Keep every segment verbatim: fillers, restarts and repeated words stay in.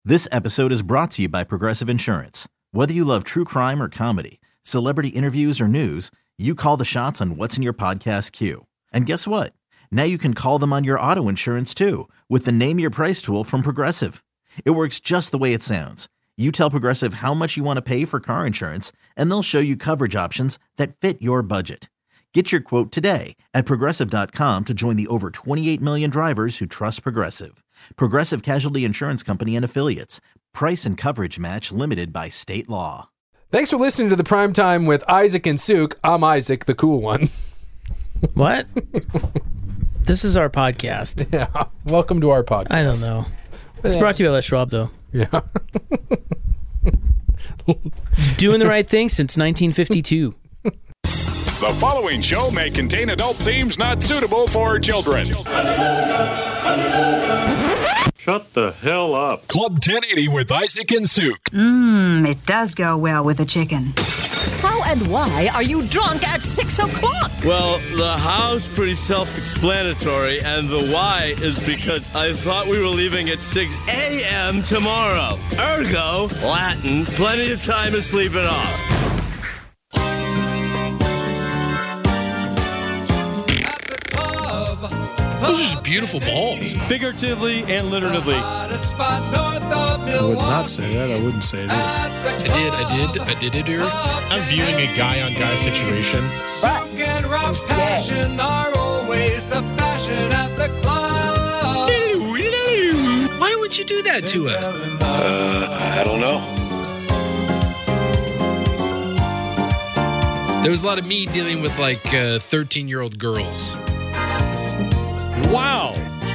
This episode is brought to you by Progressive Insurance. Whether you love true crime or comedy, celebrity interviews or news, you call the shots on what's in your podcast queue. And guess what? Now you can call them on your auto insurance too with the Name Your Price tool from Progressive. It works just the way it sounds. You tell Progressive how much you want to pay for car insurance, and they'll show you coverage options that fit your budget. Get your quote today at Progressive dot com to join the over twenty-eight million drivers who trust Progressive. Progressive Casualty Insurance Company and Affiliates. Price and coverage match limited by state law. Thanks for listening to the Prime Time with Isaac and Suk. I'm Isaac, the cool one. What? This is our podcast. Yeah. Welcome to our podcast. I don't know. It's brought to you by Les Schwab, though. Yeah. Doing the right thing since nineteen fifty-two. The following show may contain adult themes not suitable for children. Shut the hell up. Club ten eighty with Isaac and Suk. Mmm, it does go well with a chicken. How and why are you drunk at six o'clock? Well, the how's pretty self-explanatory, and the why is because I thought we were leaving at six a.m. tomorrow. Ergo, Latin, plenty of time to sleep it off. Those are just beautiful balls. Figuratively and literally. I would not say that. I wouldn't say it either. I did, I did, I did it here. I'm viewing a guy on guy situation. Rock and rock's passion are always the fashion at the club. Why would you do that to us? Uh, I don't know. There was a lot of me dealing with like uh, thirteen-year-old girls. Wow.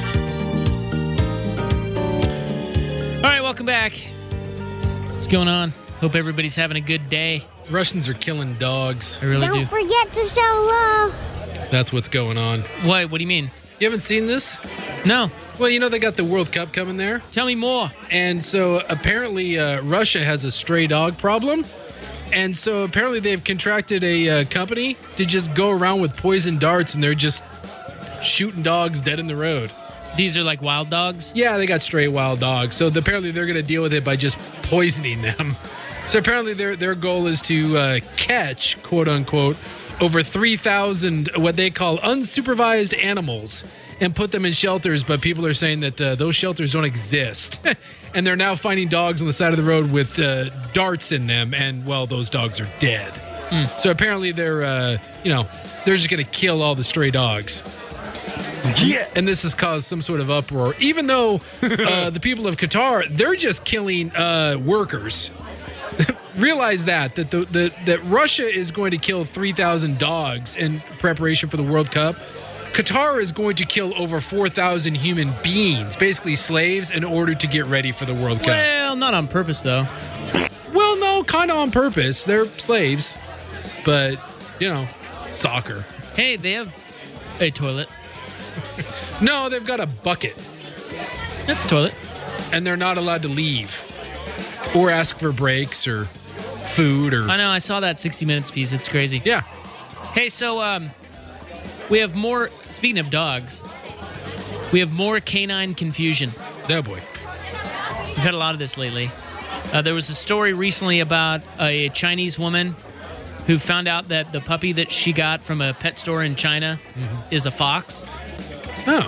All right, welcome back. What's going on? Hope everybody's having a good day. Russians are killing dogs. I really Don't do. forget to show love. That's what's going on. What? What do you mean? You haven't seen this? No. Well, you know they got the World Cup coming there. Tell me more. And so apparently uh, Russia has a stray dog problem. And so apparently they've contracted a uh, company to just go around with poison darts, and they're just shooting dogs dead in the road. These are like wild dogs? Yeah, they got stray wild dogs. So apparently they're going to deal with it by just poisoning them. So apparently their their goal is to uh, catch, quote unquote, over three thousand what they call unsupervised animals and put them in shelters. But people are saying that uh, those shelters don't exist. And they're now finding dogs on the side of the road with uh, darts in them. And, well, those dogs are dead. Mm. So apparently they're, uh, you know, they're just going to kill all the stray dogs. Yeah. And this has caused some sort of uproar, even though uh, the people of Qatar, they're just killing uh, workers. Realize that, that, the, the, that Russia is going to kill three thousand dogs in preparation for the World Cup. Qatar is going to kill over four thousand human beings, basically slaves, in order to get ready for the World Cup. Well, not on purpose, though. Well, no, kind of on purpose. They're slaves, but, you know, soccer. Hey, they have a toilet. No, they've got a bucket. That's a toilet. And they're not allowed to leave or ask for breaks or food or... I know, I saw that sixty minutes piece. It's crazy. Yeah. Hey, so um, we have more... Speaking of dogs, we have more canine confusion. Oh, boy. We've had a lot of this lately. Uh, there was a story recently about a Chinese woman who found out that the puppy that she got from a pet store in China mm-hmm. is a fox. Oh.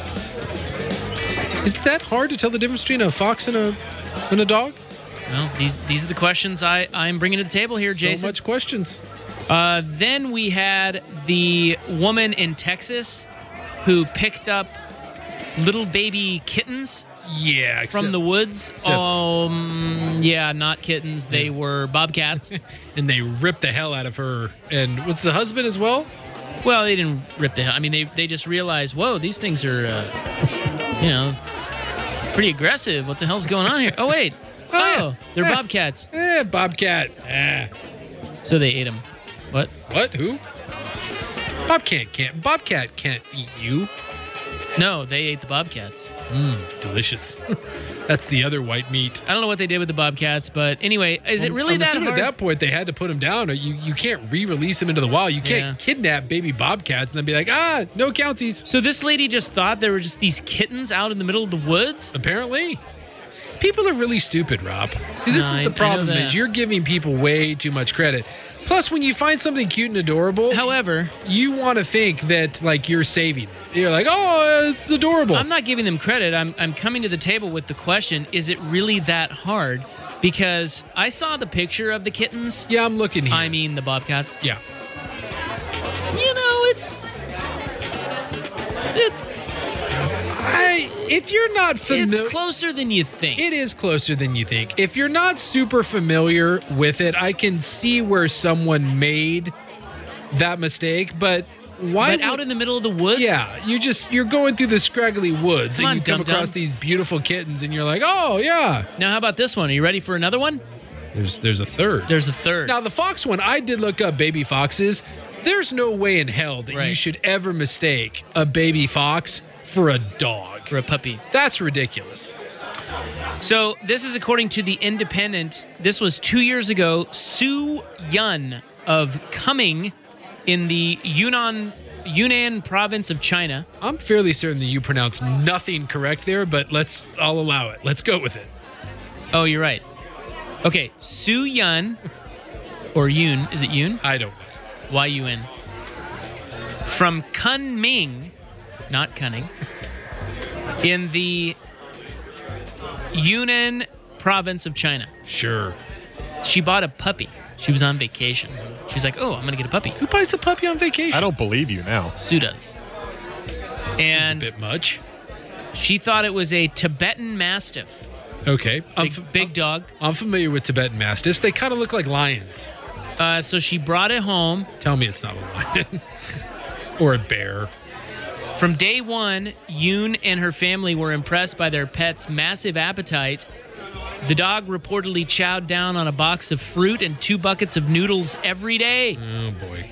Is that hard to tell the difference between a fox and a and a dog? Well, these these are the questions I, I'm bringing to the table here, Jason. So much questions. Uh, then we had the woman in Texas who picked up little baby kittens. Yeah, except, from the woods. Except, um, yeah, not kittens. They were bobcats. And they ripped the hell out of her. And was the husband as well? Well, they didn't rip the hell. I mean, they they just realized, whoa, these things are, uh, you know, pretty aggressive. What the hell's going on here? Oh, wait. Oh, oh yeah. They're eh, bobcats. Eh, bobcat. Ah. So they ate them. What? What? Who? Bobcat can't. Bobcat can't eat you. No, they ate the bobcats. Mmm, delicious. That's the other white meat. I don't know what they did with the bobcats, but anyway, is well, it really I'm that assuming hard? At that point, they had to put them down. Or you, you can't re-release them into the wild. You can't Yeah. kidnap baby bobcats and then be like, ah, no counties. So this lady just thought there were just these kittens out in the middle of the woods? Apparently. People are really stupid, Rob. See, this No, is I- the I problem know is that. you're giving people way too much credit. Plus, when you find something cute and adorable, However, you want to think that like you're saving it. You're like, oh, it's adorable. I'm not giving them credit. I'm I'm coming to the table with the question: is it really that hard? Because I saw the picture of the kittens. Yeah, I'm looking here. I mean, the bobcats. Yeah. You know, it's it's I, if you're not familiar, it's closer than you think. It is closer than you think. If you're not super familiar with it, I can see where someone made that mistake, but why But would- out in the middle of the woods? Yeah, you just you're going through the scraggly woods Come and on, you come dum-dum. across these beautiful kittens and you're like, "Oh, yeah." Now, how about this one? Are you ready for another one? There's there's a third. There's a third. Now, the fox one, I did look up baby foxes. There's no way in hell that you Right. should ever mistake a baby fox for a dog. For a puppy. That's ridiculous. So this is according to the Independent. This was two years ago. Su Yun of Coming in the Yunnan Yunnan province of China. I'm fairly certain that you pronounced nothing correct there, but let's I'll allow it. Let's go with it. Oh, you're right. Okay, Su Yun or Yun. Is it Yun? I don't know. Y U N. From Kunming, not Cunning, in the Yunnan province of China. Sure. She bought a puppy. She was on vacation. She was like, oh, I'm going to get a puppy. Who buys a puppy on vacation? I don't believe you now. Sue does. And Seems a bit much. she thought it was a Tibetan Mastiff. Okay. I'm, Big, f- big dog. I'm familiar with Tibetan Mastiffs. They kind of look like lions. Uh, so she brought it home. Tell me it's not a lion. Or a bear. From day one, Yoon and her family were impressed by their pet's massive appetite. The dog reportedly chowed down on a box of fruit and two buckets of noodles every day. Oh, boy.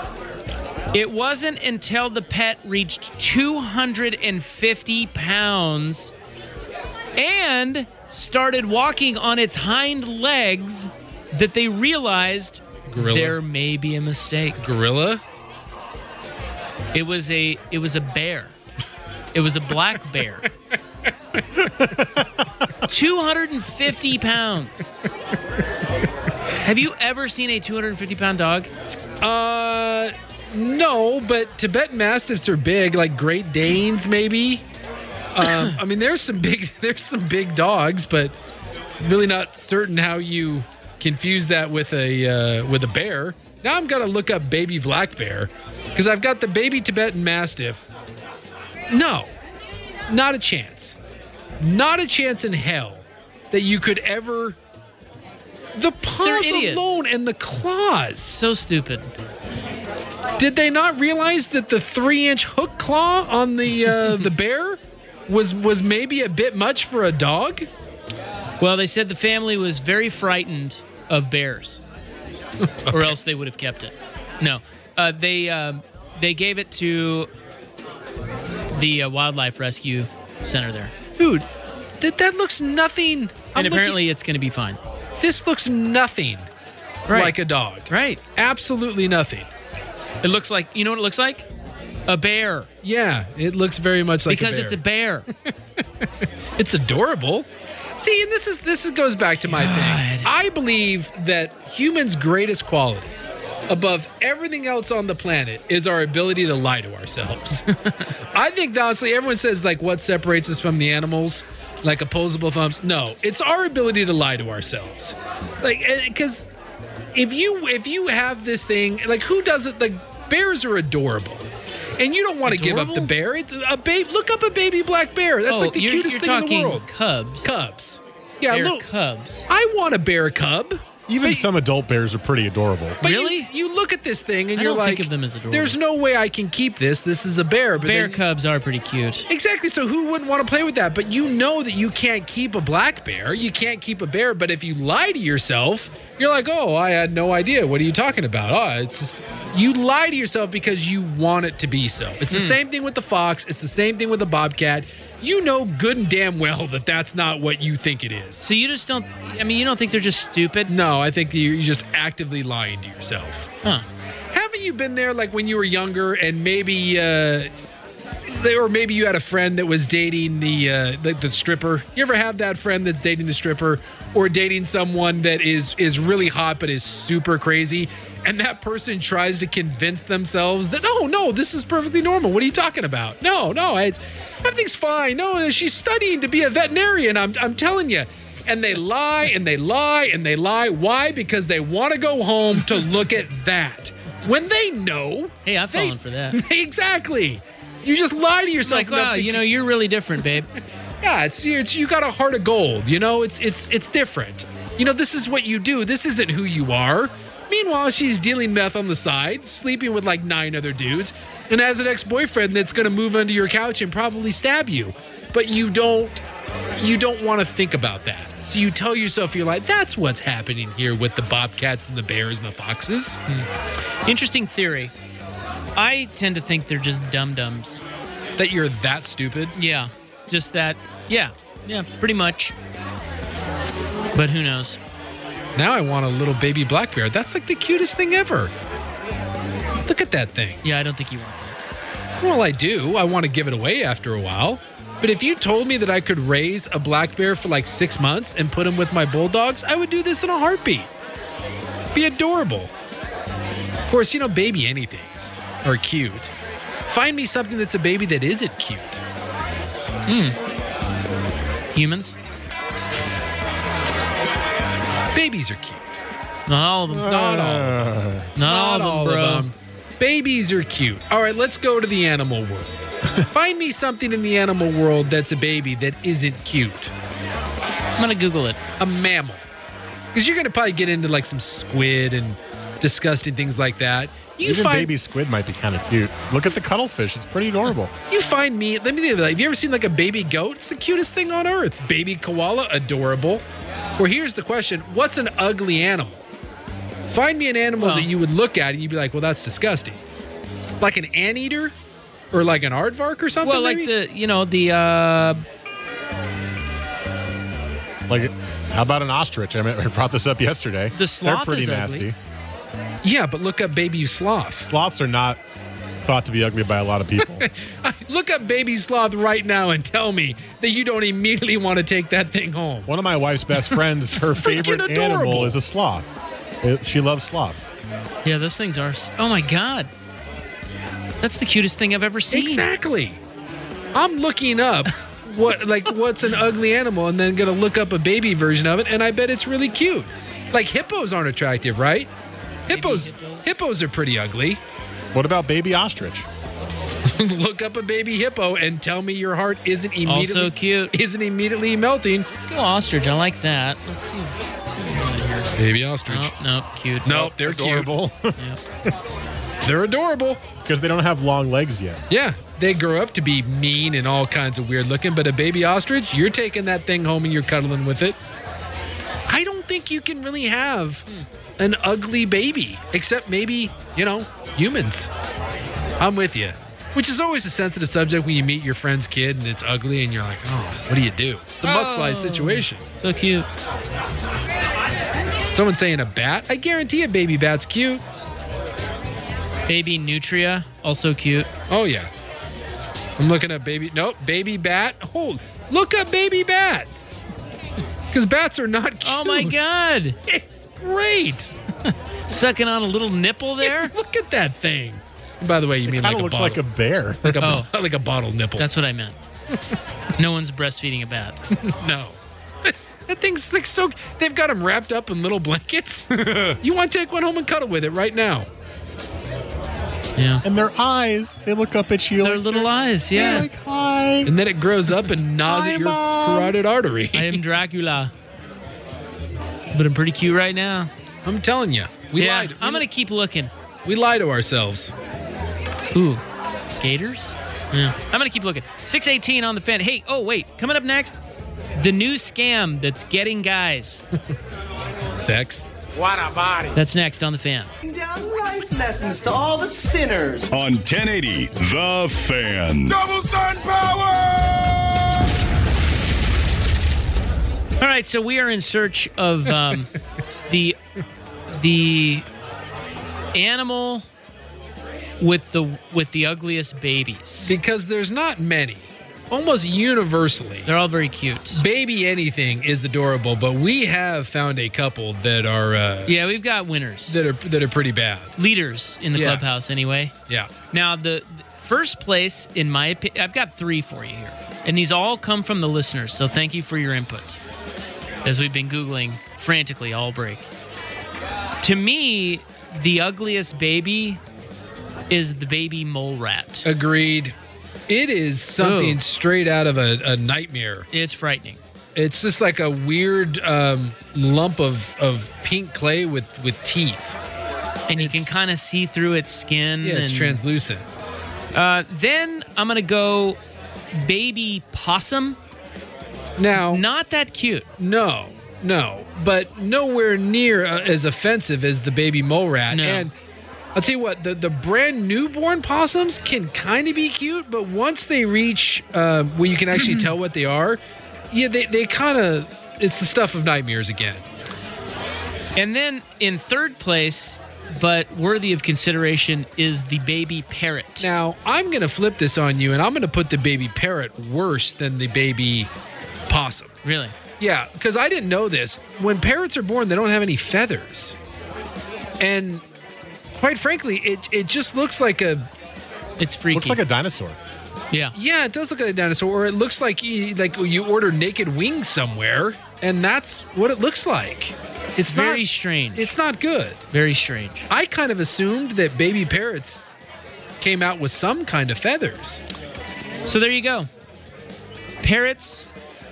It wasn't until the pet reached two hundred fifty pounds and started walking on its hind legs that they realized Gorilla. there may be a mistake. Gorilla? It was a it was a bear. It was a black bear. two hundred fifty pounds. Have you ever seen a two hundred fifty pound dog? Uh, no, but Tibetan Mastiffs are big, like Great Danes, maybe. Um, I mean, there's some big, there's some big dogs, but really not certain how you confuse that with a uh, with a bear. Now I'm gonna look up baby black bear because I've got the baby Tibetan Mastiff. No, not a chance. Not a chance in hell that you could ever. The paws idiots. alone and the claws. So stupid. Did they not realize that the three-inch hook claw on the uh, the bear was was maybe a bit much for a dog? Well, they said the family was very frightened of bears, or else they would have kept it. No, uh, they um, they gave it to the uh, wildlife rescue center there, Dude, that that looks nothing. and I'm apparently looking- it's going to be fine. this looks nothing Right. like a dog. Right. Absolutely nothing. It looks like, you know what it looks like? A bear. Yeah, it looks very much like Because a bear. it's a bear. It's adorable. See, and this is this is, goes back to my thing. I believe that humans' greatest quality, above everything else on the planet, is our ability to lie to ourselves. I think honestly, everyone says like what separates us from the animals, like opposable thumbs. No, it's our ability to lie to ourselves. Like, because if you if you have this thing, like who doesn't? Like bears are adorable. And you don't want to give up the bear. It- A babe, look up a baby black bear. That's Oh, like the you're- cutest you're thing in the talking world. Cubs. Cubs. Yeah, Bear little cubs. I want a bear cub. Even But- some adult bears are pretty adorable. But Really? You, you look at this thing and I you're don't like, think of them as adorable. there's no way I can keep this. This is a bear. But Bear then- cubs are pretty cute. Exactly. So who wouldn't want to play with that? But you know that you can't keep a black bear. You can't keep a bear. But if you lie to yourself, you're like, oh, I had no idea. What are you talking about? Oh, it's just you lie to yourself because you want it to be so. It's the Hmm. same thing with the fox. It's the same thing with the bobcat. You know good and damn well that that's not what you think it is. So you just don't, I mean, you don't think they're just stupid? No, I think you- you're just actively lying to yourself. Huh. Haven't you been there like when you were younger and maybe uh or maybe you had a friend that was dating the, uh, the the stripper. You ever have that friend that's dating the stripper or dating someone that is is really hot but is super crazy, and that person tries to convince themselves that, no, no, this is perfectly normal. What are you talking about? No, no, it's, everything's fine. No, she's studying to be a veterinarian. I'm I'm telling you. And they lie and they lie and they lie. Why? Because they want to go home to look at that. When they know. Hey, I'm they, falling for that. Exactly. You just lie to yourself. Like, wow, you know, you're really different, babe. Yeah, it's, it's you got a heart of gold. You know, it's it's it's different. You know, this is what you do. This isn't who you are. Meanwhile, she's dealing meth on the side, sleeping with like nine other dudes, and has an ex-boyfriend that's going to move under your couch and probably stab you. But you don't you don't want to think about that. So you tell yourself, you're like, that's what's happening here with the bobcats and the bears and the foxes. Hmm. Interesting theory. I tend to think they're just dum-dums. That you're that stupid? Yeah. Just that. Yeah. Yeah, pretty much. But who knows? Now I want a little baby black bear. That's like the cutest thing ever. Look at that thing. Yeah, I don't think you want that. Well, I do. I want to give it away after a while. But if you told me that I could raise a black bear for like six months and put him with my bulldogs, I would do this in a heartbeat. Be adorable. Of course, you know, baby anythings are cute. Find me something that's a baby that isn't cute. Hmm. Humans? Babies are cute. Not all of them. Not all of them. Not, Not all, all of them, of them. Babies are cute. All right, let's go to the animal world. Find me something in the animal world that's a baby that isn't cute. I'm going to Google it. A mammal. Because you're going to probably get into like some squid and disgusting things like that. You Even find, baby squid might be kind of cute. Look at the cuttlefish. It's pretty adorable. You find me, let me think of it. Have you ever seen like a baby goat? It's the cutest thing on earth. Baby koala, adorable. Or here's the question. What's an ugly animal? Find me an animal well, that you would look at and you'd be like, well, that's disgusting. Like an anteater? Or like an aardvark or something? Well, like maybe? the, you know, the, uh... Like, how about an ostrich? I, mean, I brought this up yesterday. The sloth They're pretty is nasty. Ugly. Yeah, but look up baby sloth. Sloths are not thought to be ugly by a lot of people. Look up baby sloth right now and tell me that you don't immediately want to take that thing home. One of my wife's best friends, her favorite adorable. animal is a sloth. It, she loves sloths. Yeah, those things are... Oh, my God. That's the cutest thing I've ever seen. Exactly. I'm looking up what like what's an ugly animal and then going to look up a baby version of it, and I bet it's really cute. Like hippos aren't attractive, right? Hippos, hippos hippos are pretty ugly. What about baby ostrich? Look up a baby hippo and tell me your heart isn't immediately also cute. Isn't immediately melting. Let's go ostrich. I like that. Let's see. Let's see what here. Baby ostrich. Nope, nope, cute. Nope, they're adorable. Cute. Yep. They're adorable. Because they don't have long legs yet. Yeah, they grow up to be mean and all kinds of weird looking, but a baby ostrich, you're taking that thing home and you're cuddling with it. I don't think you can really have an ugly baby, except maybe, you know, humans. I'm with you. Which is always a sensitive subject when you meet your friend's kid and it's ugly and you're like, oh, what do you do? It's a must-lie oh, situation. So cute. Someone saying a bat? I guarantee a baby bat's cute. Baby nutria, also cute. Oh, yeah. I'm looking at baby... Nope, baby bat. Oh, look up baby bat. Because bats are not cute. Oh, my God. It's great. Sucking on a little nipple there? Look at that thing. And by the way, you it mean like a looks bottle. like a bear. Like a, oh. like a bottle nipple. That's what I meant. No one's breastfeeding a bat. No. That thing's like so... They've got them wrapped up in little blankets. You want to take one home and cuddle with it right now. Yeah. And their eyes, they look up at you. Their like little eyes, yeah. They're like, hi. And then it grows up and gnaws Hi, at your Mom. carotid artery. I am Dracula. But I'm pretty cute right now. I'm telling you. We yeah, lied. We I'm going to keep looking. We lie to ourselves. Ooh. Gators? Yeah. I'm going to keep looking. six eighteen on the fan. Hey, oh, wait. Coming up next, the new scam that's getting guys. Sex. What a body. That's next on the fan. Down life lessons to all the sinners. On ten eighty, The Fan. Double sun power! All right, so we are in search of um, the the animal with the with the ugliest babies? Because there's not many. Almost universally, they're all very cute. Baby anything is adorable, but we have found a couple that are uh, yeah, we've got winners that are that are pretty bad. Leaders in the Yeah. clubhouse, anyway. Yeah. Now the, the first place, in my opinion, I've got three for you here, and these all come from the listeners. So thank you for your input, as we've been Googling frantically all break. To me, the ugliest baby is the baby mole rat. Agreed. It is something Ooh. straight out of a, a nightmare. It's frightening. It's just like a weird um, lump of, of pink clay with, with teeth. And you can kind of see through its skin. Yeah, it's and, translucent. Uh, then I'm going to go baby possum. Now, not that cute. No, no, but nowhere near uh, as offensive as the baby mole rat. No. And I'll tell you what, the, the brand newborn possums can kind of be cute, but once they reach uh, where you can actually tell what they are, yeah, they, they kind of, it's the stuff of nightmares again. And then in third place, but worthy of consideration, is the baby parrot. Now, I'm going to flip this on you, and I'm going to put the baby parrot worse than the baby possum. Really? Yeah, because I didn't know this. When parrots are born, they don't have any feathers. And quite frankly, it it just looks like a... It's freaky. Looks like a dinosaur. Yeah. Yeah, it does look like a dinosaur, or it looks like you, like you order naked wings somewhere, and that's what it looks like. It's very not, strange. It's not good. Very strange. I kind of assumed that baby parrots came out with some kind of feathers. So there you go. Parrots,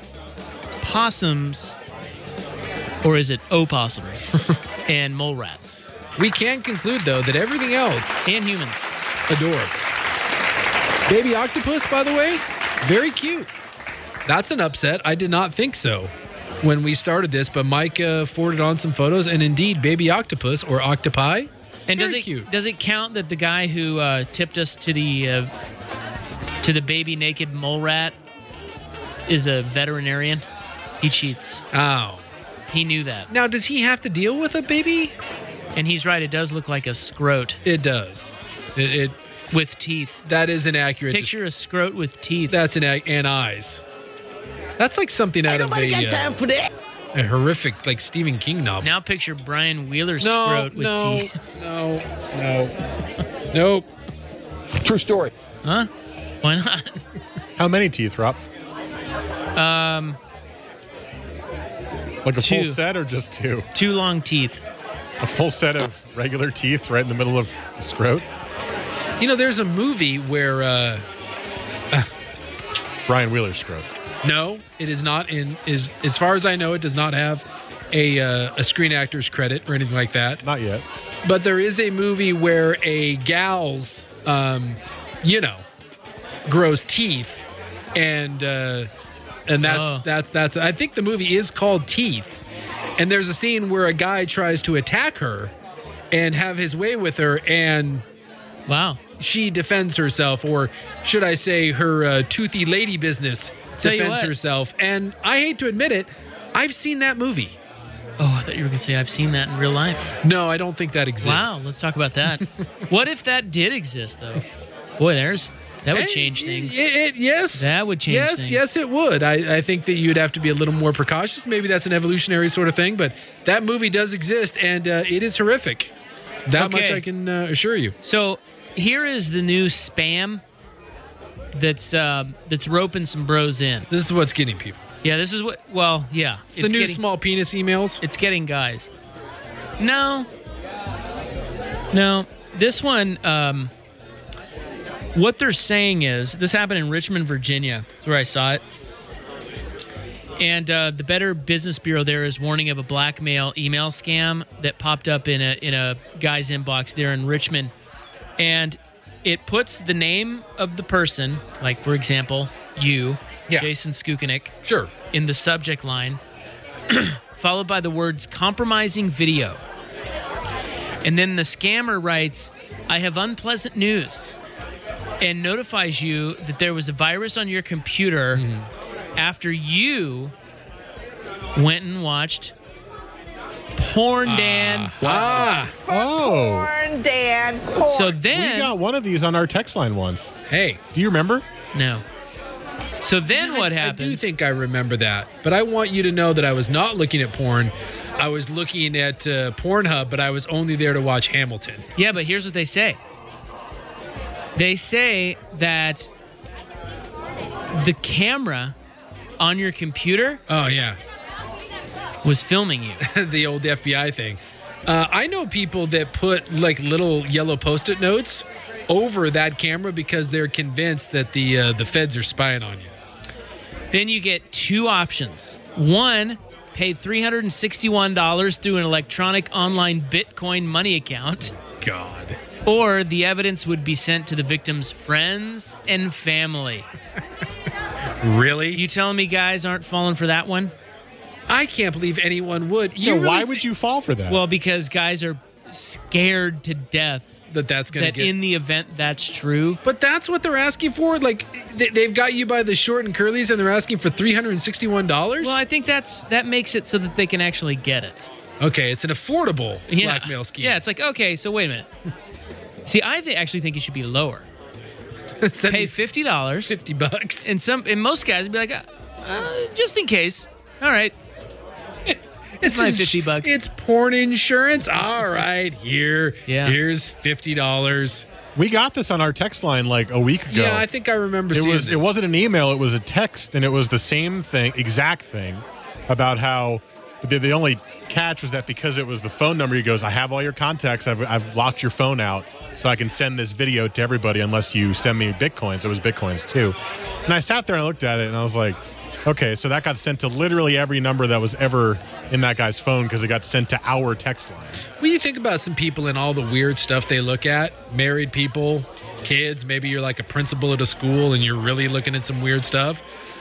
possums, or is it opossums, and mole rats. We can conclude, though, that everything else... And humans. Adorable. Baby octopus, by the way, very cute. That's an upset. I did not think so when we started this, but Mike uh, forwarded on some photos, and indeed, baby octopus, or octopi, And does very it cute. does it count that the guy who uh, tipped us to the uh, to the baby naked mole rat is a veterinarian? He cheats. Oh. He knew that. Now, does he have to deal with a baby? And he's right. It does look like a scrote. It does. It, it with teeth. That is an accurate. Picture a scrote with teeth. That's an and eyes. That's like something out Ain't of nobody a, got time uh, for that. a horrific, like Stephen King novel. Now picture Brian Wheeler's No, scrote with no, teeth. no, no, nope. True story. Huh? Why not? How many teeth, Rob? Um, Like a two. full set or just two? Two long teeth. A full set of regular teeth right in the middle of the scrote? You know, there's a movie where. Uh, Brian Wheeler's scrote. No, it is not in. Is as far as I know, it does not have a uh, a Screen Actors credit or anything like that. Not yet. But there is a movie where a gal's, um, you know, grows teeth, and uh, and that Oh. that's that's. I think the movie is called Teeth, and there's a scene where a guy tries to attack her, and have his way with her, and wow, she defends herself, or should I say, her uh, toothy lady business Tell you defends what. herself. And I hate to admit it, I've seen that movie. Oh, I thought you were going to say I've seen that in real life. No, I don't think that exists. Wow, let's talk about that. What if that did exist, though? Boy, there's that would Hey, change things. It, it- yes. That would change Yes, things. yes, it would. I, I think that you'd have to be a little more precautious. Maybe that's an evolutionary sort of thing, but that movie does exist, and uh, it is horrific. That much Okay. I can uh, assure you. So here is the new spam that's uh, that's roping some bros in. This is what's getting people. Yeah, this is what. Well, yeah, It's, the new getting, small penis emails. It's getting guys. No, no. This one, um, what they're saying is this happened in Richmond, Virginia. That's where I saw it. And uh, the Better Business Bureau there is warning of a blackmail email scam that popped up in a in a guy's inbox there in Richmond, and it puts the name of the person, like for example, you, Yeah. Jason Skukenick, Sure. in the subject line, followed by the words compromising video. And then the scammer writes, I have unpleasant news, and notifies you that there was a virus on your computer after you went and watched Porn Dan. Ah. Oh. Porn, Dan. Porn. So We then, got one of these on our text line once. Hey. Do you remember? no. So then what I, happens? I do think I remember that, but I want you to know that I was not looking at porn. I was looking at uh, Pornhub, but I was only there to watch Hamilton. Yeah, but here's what they say. They say that the camera on your computer Oh, yeah. was filming you. The old F B I thing. Uh, I know people that put like little yellow Post-it notes over that camera because they're convinced that the uh, the feds are spying on you. Then you get two options. One, pay three hundred sixty-one dollars through an electronic online Bitcoin money account. God. Or the evidence would be sent to the victim's friends and family. Really? You telling me guys aren't falling for that one? I can't believe anyone would. Yeah, You really why thi- would you fall for that? Well, because guys are scared to death that that's going to that get... in the event that's true. But that's what they're asking for? Like, they, they've got you by the short and curlies and they're asking for three hundred sixty-one dollars? Well, I think that's that makes it so that they can actually get it. Okay, it's an affordable Yeah. blackmail scheme. Yeah, it's like, okay, so wait a minute. See, I th- actually think it should be lower. Send Pay me fifty dollars. fifty bucks. And some, and most guys would be like, uh, uh, just in case. All right. It's, It's my ins- fifty bucks. It's porn insurance. All right, here. Yeah. Here's fifty dollars. we got this on our text line like a week ago. Yeah, I think I remember it seeing was this. it wasn't an email, it was a text, and it was the same thing, exact thing, about how the, the only catch was that because it was the phone number, he goes, I have all your contacts, I've, I've locked your phone out, so I can send this video to everybody unless you send me Bitcoins. It was Bitcoins too. And I sat there and I looked at it and I was like, okay, so that got sent to literally every number that was ever in that guy's phone because it got sent to our text line. When you think about some people and all the weird stuff they look at, married people, kids, maybe you're like a principal at a school and you're really looking at some weird stuff.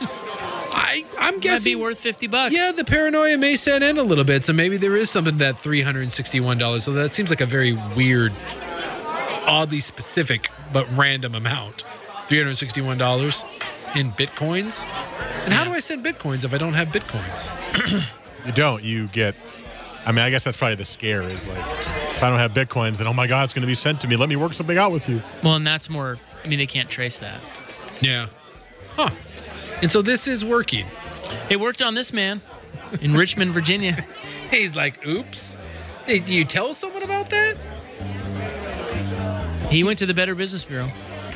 I, I'm Might guessing. be worth fifty bucks. Yeah, the paranoia may set in a little bit, so maybe there is something to that three hundred sixty-one dollars. So that seems like a very weird, oddly specific, but random amount. three hundred sixty-one dollars in Bitcoins? And how do I send Bitcoins if I don't have Bitcoins? You don't. You get, I mean, I guess that's probably the scare is like, if I don't have Bitcoins, then, oh my God, it's going to be sent to me. Let me work something out with you. Well, and that's more, I mean, they can't trace that. Yeah. Huh. And so this is working. It worked on this man in Richmond, Virginia. He's like, oops. Hey, do you tell someone about that? He went to the Better Business Bureau.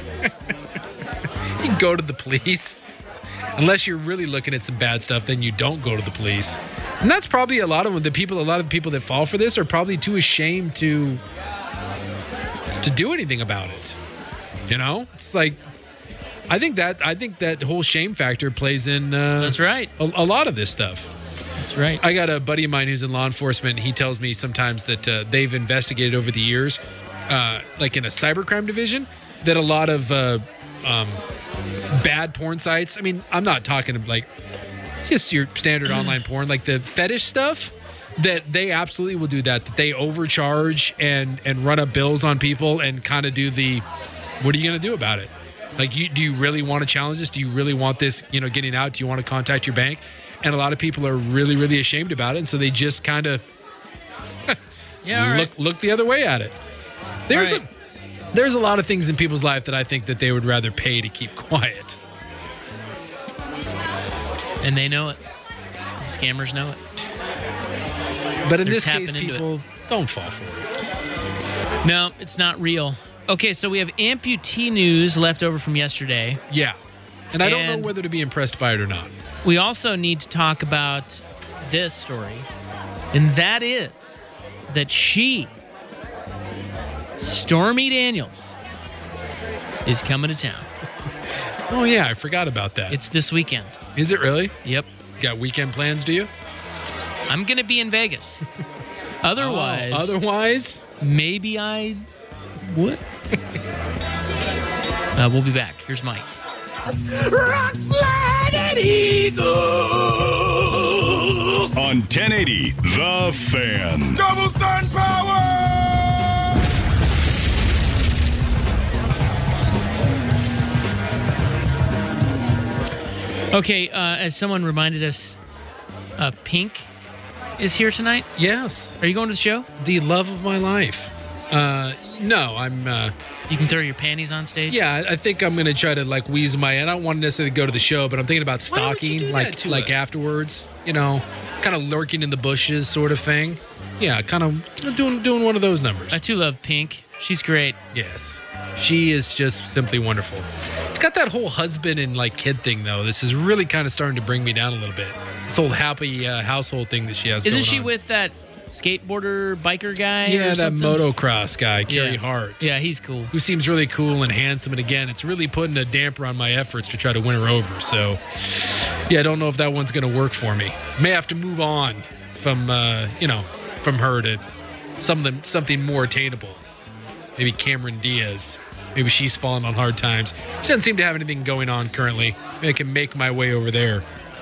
You can go to the police. Unless you're really looking at some bad stuff, then you don't go to the police. And that's probably a lot of the people, a lot of people that fall for this are probably too ashamed to to do anything about it. You know? It's like, I think that I think that whole shame factor plays in uh, That's right. a, a lot of this stuff. That's right. I got a buddy of mine who's in law enforcement. He tells me sometimes that uh, they've investigated over the years, uh, like in a cybercrime division, that a lot of uh, um, bad porn sites. I mean, I'm not talking like just your standard online porn, like the fetish stuff. That they absolutely will do that. That they overcharge and and run up bills on people and kind of do the, what are you going to do about it? Like, you, do you really want to challenge this? Do you really want this, you know, getting out? Do you want to contact your bank? And a lot of people are really, really ashamed about it. And so they just kind of yeah, all look right. look the other way at it. There's All right. a there's a lot of things in people's life that I think that they would rather pay to keep quiet. And they know it. The scammers know it. But in They're this case, tapping into people don't fall for it. No, it's not real. Okay, so we have amputee news left over from yesterday. Yeah. And I don't And- know whether to be impressed by it or not. We also need to talk about this story, and that is that she, Stormy Daniels, is coming to town. Oh, yeah, I forgot about that. It's this weekend. Is it really? Yep. Got weekend plans, do you? I'm going to be in Vegas. Otherwise, Oh, otherwise, maybe I would. uh, we'll be back. Here's Mike. Rock slide and eagle On ten eighty, The Fan. Double sun power. Okay, uh, as someone reminded us, uh, Pink is here tonight? Yes. Are you going to the show? The love of my life. Uh, no, I'm. Uh, you can throw your panties on stage? Yeah, I think I'm going to try to like wheeze my. I don't want to necessarily go to the show, but I'm thinking about stalking, like like us? afterwards. You know, kind of lurking in the bushes, sort of thing. Yeah, kind of doing doing one of those numbers. I too love Pink. She's great. Yes, she is just simply wonderful. Got that whole husband and like kid thing though. This is really kind of starting to bring me down a little bit. This whole happy uh, household thing that she has. Isn't going she on. with that skateboarder biker guy? Yeah, or that something? motocross guy, Kerry yeah. Hart. Yeah, he's cool. Who seems really cool and handsome. And again, it's really putting a damper on my efforts to try to win her over. So, yeah, I don't know if that one's going to work for me. May have to move on from, uh, you know, from her to something something more attainable. Maybe Cameron Diaz. Maybe she's fallen on hard times. She doesn't seem to have anything going on currently. Maybe I can make my way over there.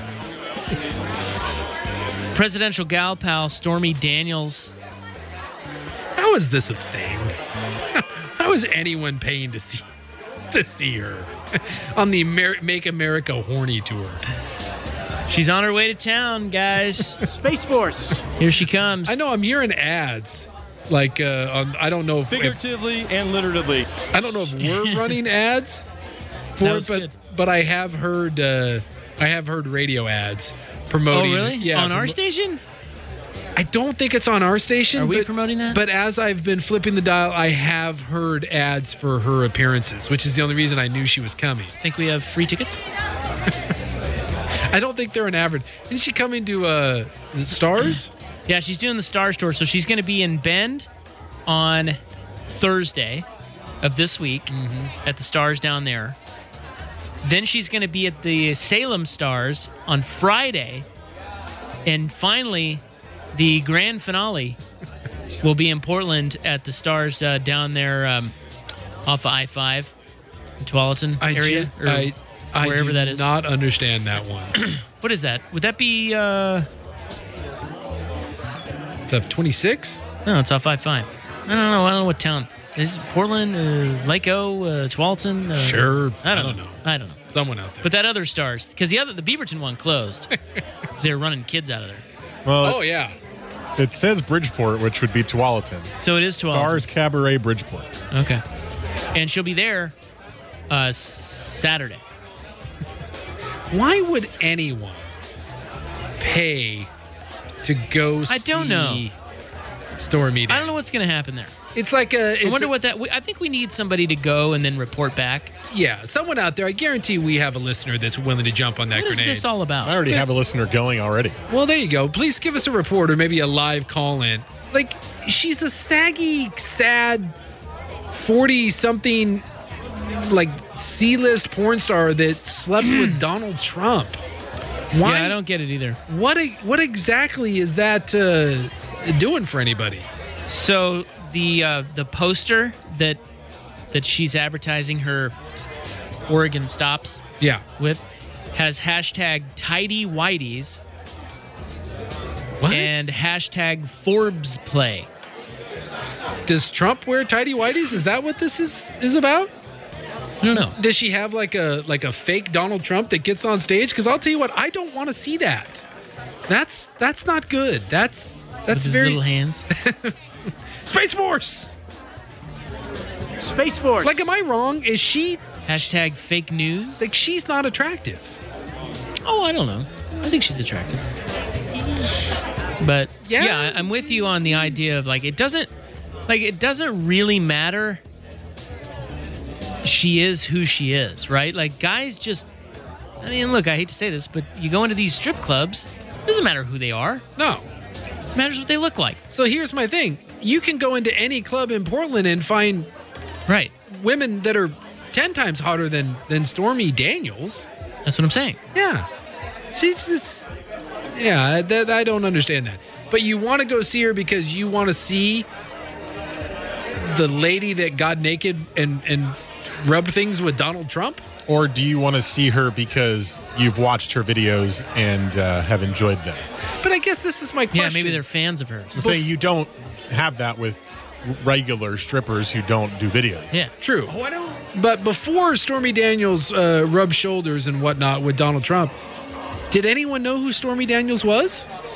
Presidential gal pal Stormy Daniels. How is this a thing? How is anyone paying to see to see her on the Amer- Make America Horny tour? She's on her way to town, guys. Space Force. Here she comes. I know I'm hearing ads. Like, uh, on, I don't know if figuratively if, and literally. I don't know if we're running ads for it, but good. but I have heard uh, I have heard radio ads promoting. Oh, really? Yeah, on our promo- station? I don't think it's on our station. Are we but, promoting that? But as I've been flipping the dial, I have heard ads for her appearances, which is the only reason I knew she was coming. Think we have free tickets? I don't think they're an average. Isn't she coming to uh, the Stars? Yeah, she's doing the Stars tour, so she's going to be in Bend on Thursday of this week mm-hmm. at the Stars down there. Then she's going to be at the Salem Stars on Friday. And finally, the grand finale will be in Portland at the Stars uh, down there um, off of I five in Tualatin I area. Ju- or I, I wherever do that is. not understand that one. What is that? Would that be... Uh, It's up twenty-six? No, it's off I five. I don't know. I don't know what town. Is it Portland, uh, Lakeo, uh, Tualatin? Uh, Sure. I don't, I don't know. know. I don't know. Someone out there. But that other Stars, because the other, the Beaverton one closed. Because they were running kids out of there. Well, oh, yeah. It says Bridgeport, which would be Tualatin. So it is Tualatin. Stars Cabaret Bridgeport. Okay. And she'll be there uh, Saturday. Why would anyone pay to go see I don't know. Stormy Daniels? I don't know what's going to happen there. It's like a. It's I wonder a, what that. I think we need somebody to go and then report back. Yeah, someone out there. I guarantee we have a listener that's willing to jump on that What is grenade. this all about? I already have a listener going already. Well, there you go. Please give us a report or maybe a live call in. Like, she's a saggy, sad, forty-something, like, C-list porn star that slept with Donald Trump. Why? Yeah, I don't get it either. What what exactly is that uh, doing for anybody? So the uh, the poster that that she's advertising her Oregon stops Yeah. with has hashtag tidy whities What? and hashtag Forbes play. Does Trump wear tidy whities? Is that what this is is about? I don't know. Does she have like a like a fake Donald Trump that gets on stage? Because I'll tell you what, I don't want to see that. That's that's not good. That's that's With his very little hands. Space Force. Space Force. Like, am I wrong? Is she Hashtag fake news. like she's not attractive? Oh, I don't know. I think she's attractive. But Yeah. yeah, I'm with you on the idea of like it doesn't like it doesn't really matter. She is who she is, right? Like guys just I mean, look, I hate to say this, but you go into these strip clubs, it doesn't matter who they are. No. It matters what they look like. So here's my thing: you can go into any club in Portland and find Right. women that are ten times hotter than than Stormy Daniels. That's what I'm saying. Yeah, she's just yeah. That, I don't understand that. But you want to go see her because you want to see the lady that got naked and and rubbed things with Donald Trump? Or do you want to see her because you've watched her videos and uh, have enjoyed them? But I guess this is my question. Yeah, maybe they're fans of hers. I'm saying you don't have that with regular strippers who don't do videos. Yeah. True. Oh, I don't. But before Stormy Daniels uh, rubbed shoulders and whatnot with Donald Trump, did anyone know who Stormy Daniels was?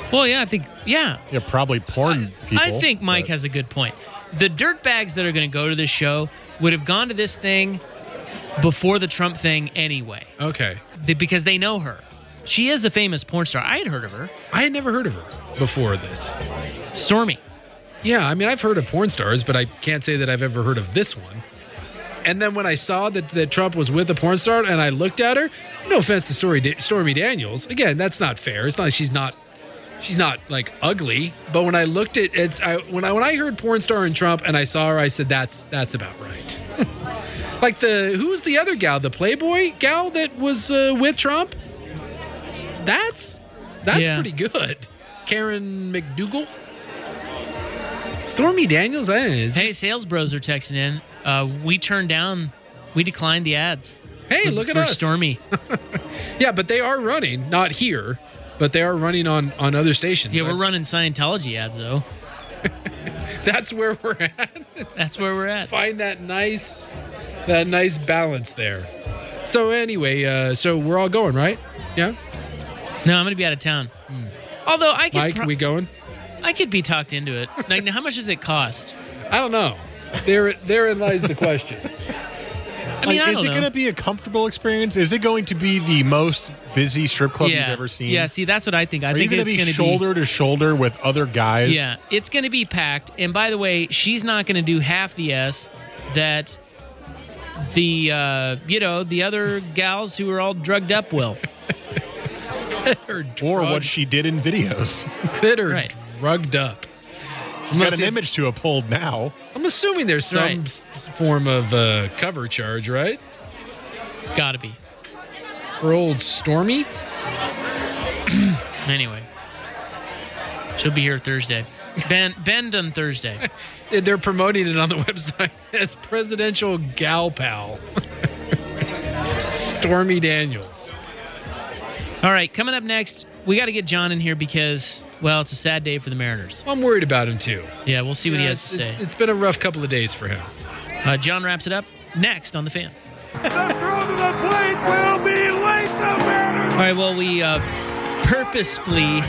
Well, yeah, I think, yeah. Yeah, probably porn I, people. I think Mike but. has a good point. The dirtbags that are going to go to this show would have gone to this thing before the Trump thing anyway. Okay. They, because they know her. She is a famous porn star. I had heard of her. I had never heard of her before this. Stormy. Yeah, I mean, I've heard of porn stars, but I can't say that I've ever heard of this one. And then when I saw that, that Trump was with a porn star and I looked at her, no offense to Story, Stormy Daniels, again, that's not fair. It's not like she's not she's not like ugly, but when I looked at it, I, when I when I heard porn star and Trump and I saw her, I said that's that's about right. Like the who's the other gal, the Playboy gal that was uh, with Trump? That's that's Yeah. pretty good. Karen McDougal. Stormy Daniels, eh, it's Hey, just- sales bros are texting in. Uh, we turned down, we declined the ads. Hey, for, look at for us. Stormy. Yeah, but they are running, not here, but they are running on, on other stations. Yeah, we're I- running Scientology ads, though. That's where we're at. That's where we're at. Find that nice, that nice balance there. So anyway, uh, so we're all going, right? Yeah. No, I'm going to be out of town. Although I could, Mike, pro- we going? I could be talked into it. Like, now, how much does it cost? I don't know. There, therein lies the question. I mean, Like, I is don't it know. going to be a comfortable experience? Is it going to be the most busy strip club yeah. you've ever seen? Yeah, see, that's what I think. I Are think you going it's to be going to shoulder to shoulder with other guys? Yeah, it's going to be packed. And by the way, she's not going to do half the S that the uh, you know the other gals who are all drugged up will. Or, Or what she did in videos. Bitter, Right. drugged up. She's got Unless an if- image to uphold now. I'm assuming there's some Right. s- form of uh, cover charge, right? Gotta be. For old Stormy. Anyway, she'll be here Thursday. Ben Ben done Thursday. They're promoting it on the website as Presidential Gal Pal. Stormy Daniels. All right, coming up next, we got to get John in here because, well, it's a sad day for the Mariners. I'm worried about him too. Yeah, we'll see what he Yeah, has to it's, say. it's, it's been a rough couple of days for him. Uh, John wraps it up next on The Fan. The throw to the plate will be late. The Mariners All right, well, we uh, purposefully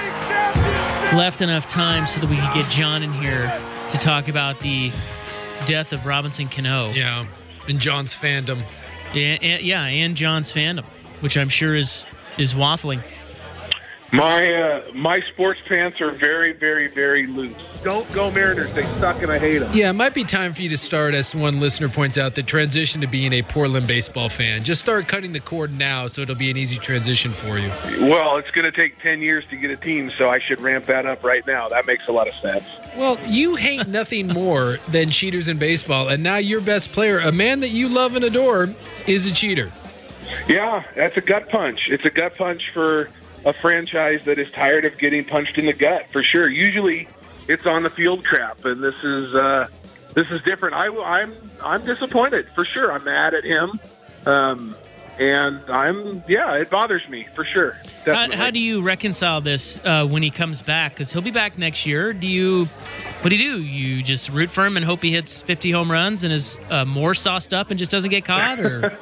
left enough time so that we could get John in here to talk about the death of Robinson Cano. Yeah, and John's fandom. Yeah, and, yeah, and John's fandom, which I'm sure is is waffling. My uh, my sports pants are very, very, very loose. Don't go Mariners. They suck and I hate them. Yeah, it might be time for you to start, as one listener points out, the transition to being a Portland baseball fan. Just start cutting the cord now so it'll be an easy transition for you. Well, it's going to take ten years to get a team, so I should ramp that up right now. That makes a lot of sense. Well, you hate nothing more than cheaters in baseball, and now your best player, a man that you love and adore, is a cheater. Yeah, that's a gut punch. It's a gut punch for a franchise that is tired of getting punched in the gut, for sure. Usually, it's on the field crap, and this is uh, this is different. I, I'm I'm disappointed for sure. I'm mad at him, um, and I'm yeah, it bothers me for sure. How, Definitely. how do you reconcile this uh, when he comes back? Because he'll be back next year. Do you, what do you do? You just root for him and hope he hits fifty home runs and is uh, more sauced up and just doesn't get caught? Or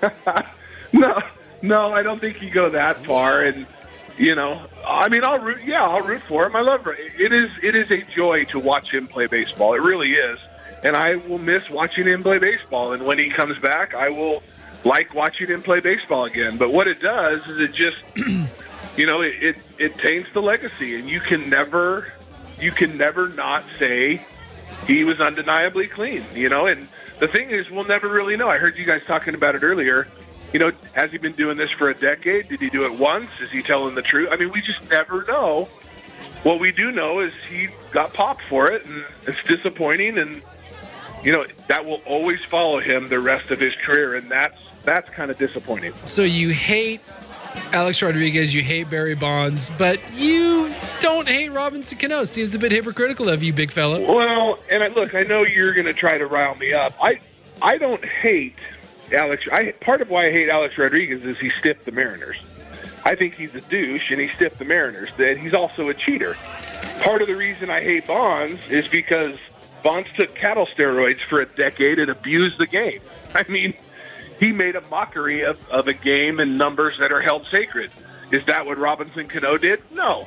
No, no, I don't think you go that far. And you know, I mean, I'll root. Yeah, I'll root for him. I love it. Is it is a joy to watch him play baseball. It really is, and I will miss watching him play baseball. And when he comes back, I will like watching him play baseball again. But what it does is it just, you know, it, it it taints the legacy, and you can never, you can never not say he was undeniably clean. You know, and the thing is, we'll never really know. I heard you guys talking about it earlier. You know, has he been doing this for a decade? Did he do it once? Is he telling the truth? I mean, we just never know. What we do know is he got popped for it, and it's disappointing, and, you know, that will always follow him the rest of his career, and that's that's kind of disappointing. So you hate Alex Rodriguez, you hate Barry Bonds, but you don't hate Robinson Cano. Seems a bit hypocritical of you, big fella. Well, and I, look, I know you're going to try to rile me up. I I don't hate Alex. I part of why I hate Alex Rodriguez is he stiffed the Mariners. I think he's a douche, and he stiffed the Mariners. That he's also a cheater. Part of the reason I hate Bonds is because Bonds took cattle steroids for a decade and abused the game. I mean, he made a mockery of, of a game and numbers that are held sacred. Is that what Robinson Cano did? No.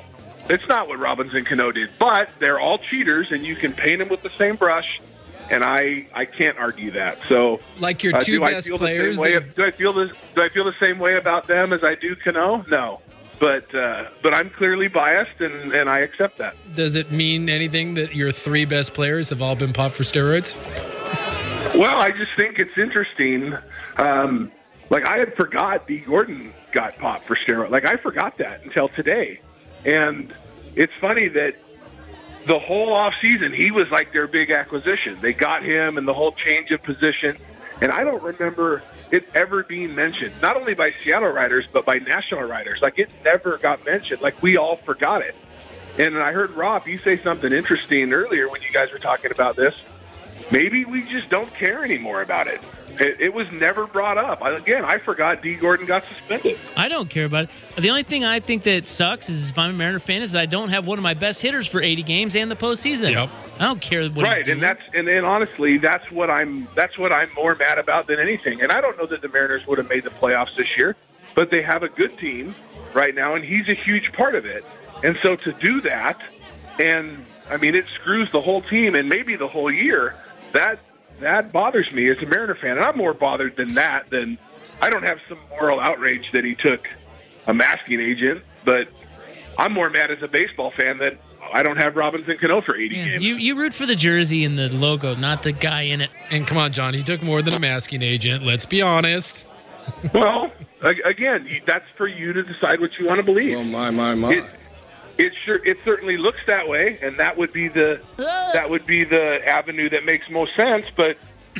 It's not what Robinson Cano did, but they're all cheaters, and you can paint them with the same brush, and I, I can't argue that. So, like your uh, two do best I feel players, the same way, that- do I feel this? Do I feel the same way about them as I do Cano? No, but uh, but I'm clearly biased, and, and I accept that. Does it mean anything that your three best players have all been popped for steroids? Well, I just think it's interesting. Um, like, I had forgot D. Gordon got popped for steroids. Like, I forgot that until today. And it's funny that the whole offseason, he was like their big acquisition. They got him and the whole change of position. And I don't remember it ever being mentioned, not only by Seattle writers, but by national writers. Like, it never got mentioned. Like, we all forgot it. And I heard, Rob, you say something interesting earlier when you guys were talking about this. Maybe we just don't care anymore about it. It, it was never brought up. I, again, I forgot D. Gordon got suspended. I don't care about it. The only thing I think that sucks is if I'm a Mariner fan is that I don't have one of my best hitters for eighty games and the postseason. Yep. I don't care what Right, he's doing. and that's and then honestly, that's what I'm that's what I'm more mad about than anything. And I don't know that the Mariners would have made the playoffs this year, but they have a good team right now, and he's a huge part of it. And so to do that, and I mean, it screws the whole team and maybe the whole year. That that bothers me as a Mariner fan, and I'm more bothered than that. Than I don't have some moral outrage that he took a masking agent, but I'm more mad as a baseball fan that I don't have Robinson Cano for eighty Yeah, games. you you root for the jersey and the logo, not the guy in it. And come on, John, he took more than a masking agent. Let's be honest. Well, a- again, you- that's for you to decide what you want to believe. Well, my, my, my. It, it sure it certainly looks that way, and that would be the that would be the avenue that makes most sense. But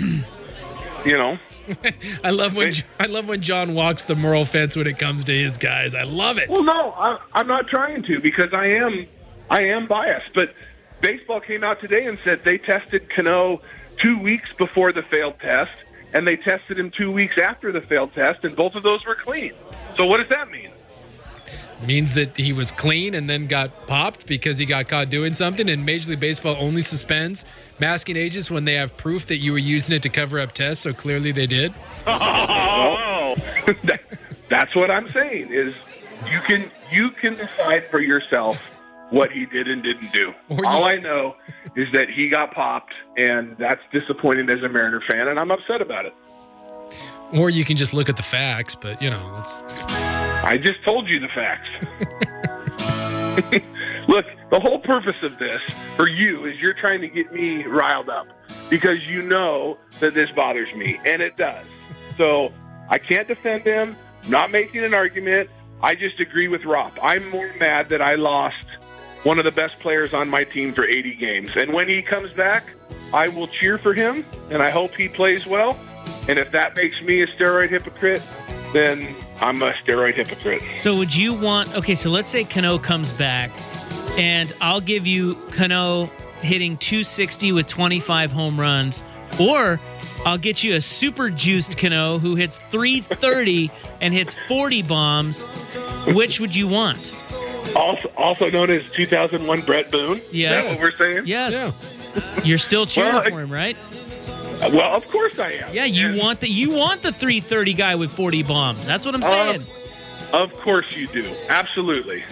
you know, I love when I love when John walks the moral fence when it comes to his guys. I love it. well, no, I, I'm not trying to because I am I am biased. But baseball came out today and said they tested Cano two weeks before the failed test, and they tested him two weeks after the failed test, and both of those were clean. So what does that mean? Means that he was clean and then got popped because he got caught doing something, and Major League Baseball only suspends masking agents when they have proof that you were using it to cover up tests, so clearly they did. Oh, that, that's what I'm saying is you can you can decide for yourself what he did and didn't do. Or All you- I know is that he got popped, and that's disappointing as a Mariner fan, and I'm upset about it. Or you can just look at the facts, but, you know, it's... I just told you the facts. Look, the whole purpose of this for you is you're trying to get me riled up because you know that this bothers me, and it does. So I can't defend him, not making an argument. I just agree with Rob. I'm more mad that I lost one of the best players on my team for eighty games. And when he comes back, I will cheer for him, and I hope he plays well. And if that makes me a steroid hypocrite, then I'm a steroid hypocrite. So would you want, okay, so let's say Cano comes back, and I'll give you Cano hitting two sixty with twenty-five home runs, or I'll get you a super juiced Cano who hits three thirty and hits forty bombs. Which would you want? Also, also known as two thousand one Brett Boone? Yes. Is that what we're saying? Yes. You're still cheering Well, I- for him, right? Well, of course I am. Yeah, you And- want the you want the three thirty guy with forty bombs. That's what I'm Uh, saying. Of course you do. Absolutely.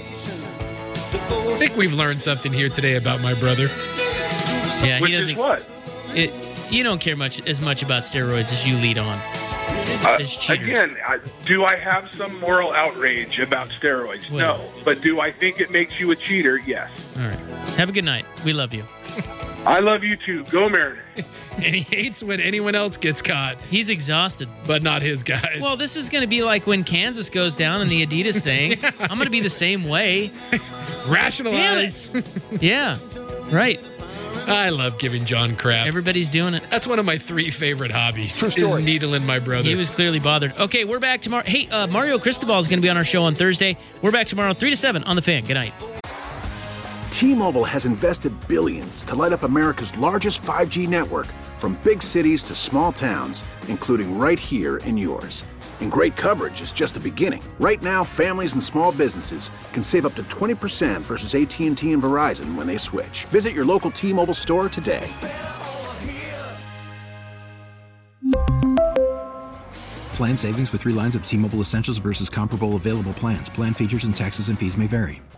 I think we've learned something here today about my brother. Yeah, Which he is doesn't. what? It's, you don't care much as much about steroids as you lead on. Uh, As cheaters. again, I, do I have some moral outrage about steroids? Well- No. But do I think it makes you a cheater? Yes. All right. Have a good night. We love you. I love you too. Go Mariners. And he hates when anyone else gets caught, He's exhausted. but not his guys. Well, this is going to be like when Kansas goes down in the Adidas thing. I'm going to be the same way. Rationalize. Yeah. Right. I love giving John crap. Everybody's doing it. That's one of my three favorite hobbies, True is story. needling my brother. He was clearly bothered. Okay, we're back tomorrow. Hey, uh, Mario Cristobal is going to be on our show on Thursday. We're back tomorrow, three to seven on The Fan. Good night. T-Mobile has invested billions to light up America's largest five G network, from big cities to small towns, including right here in yours. And great coverage is just the beginning. Right now, families and small businesses can save up to twenty percent versus A T and T and Verizon when they switch. Visit your local T-Mobile store today. Plan savings with three lines of T-Mobile Essentials versus comparable available plans. Plan features and taxes and fees may vary.